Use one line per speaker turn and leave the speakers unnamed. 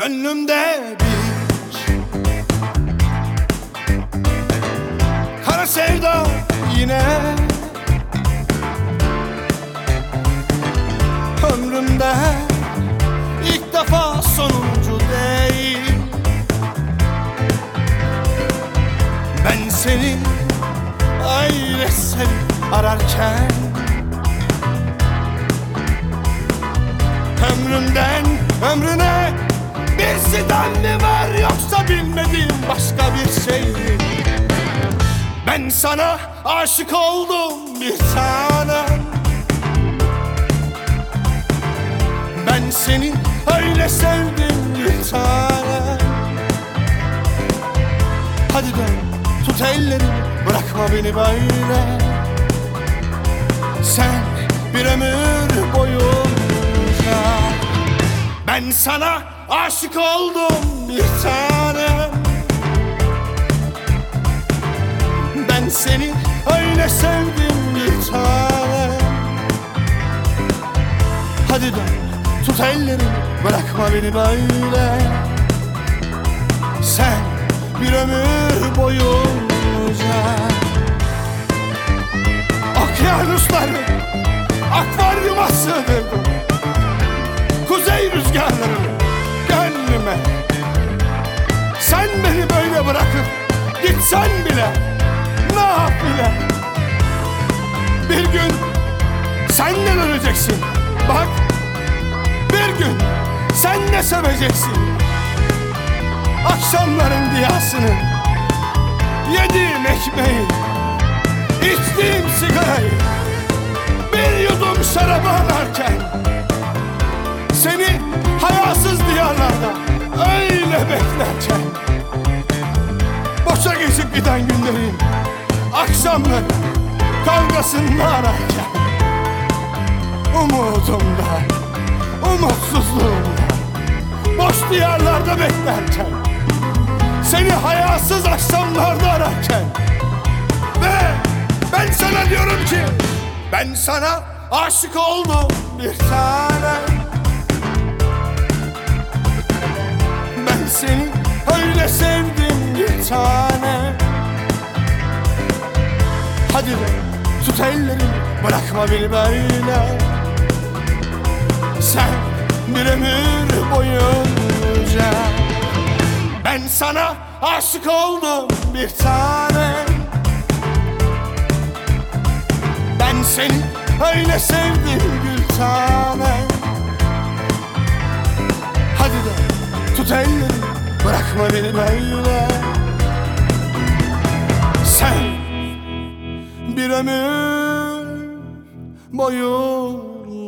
Gönlümde bir kara sevda yine. Ömrümde ilk defa sonuncu değil. Ben seni öyle sevip ararken ömrümden ömrüne bir sitem mi var, yoksa bilmediğim başka bir şey mi? Ben sana aşık oldum bir tanem. Ben seni öyle sevdim bir tanem. Hadi dön, tut ellerimi, bırakma beni böyle. Sen bir ömür boyunca. Ben sana aşık oldum bir tanem. Ben seni öyle sevdim bir tanem. Hadi dön, tut ellerimi, bırakma beni böyle. Sen bir ömür boyunca. Okyanusları akvaryuma sığdırdım, kuzey rüzgarlarını gönlüme. Sen beni böyle bırakıp gitsen bile nafile. Bir gün sen de döneceksin, bak. Bir gün sen de seveceksin. Akşamların diyasını, yediğim ekmeği, içtiğim sigarayı, bir yudum şarabı ararken, seni hayasız diyarlarda öyle beklerken, boşa geçip giden günlerin akşamları kavgasını ararken, umudumda, umutsuzluğumda, boş diyarlarda beklerken, seni hayasız akşamlarda ararken, ve ben sana diyorum ki ben sana aşık oldum bir tanem. Ben seni öyle sevdim bir tanem. Hadi be, tut ellerimi, bırakma beni böyle. Sen bir ömür boyunca. Ben sana aşık oldum bir tanem. Ben seni öyle sevdim bir tanem. Hadi de tut ellerimi, bırakma beni böyle. Sen bir ömür boyunca.